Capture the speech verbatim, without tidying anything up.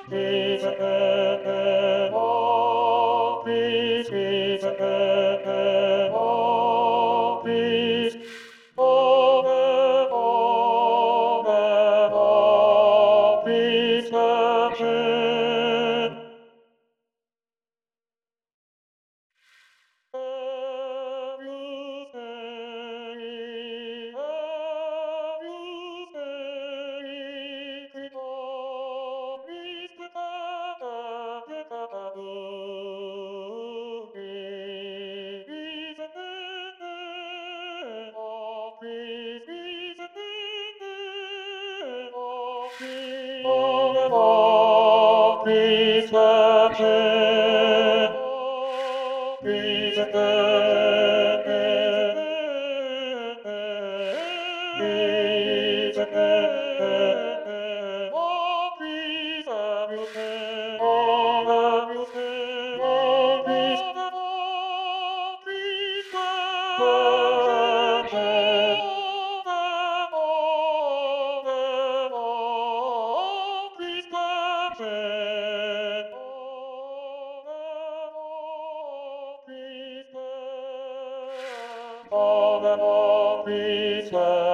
Peace, peace, oh, peace, peace, oh, peace, oh, oh, oh, peace, action. Have you say, have you say, oh, peace, peace, peace, Peace,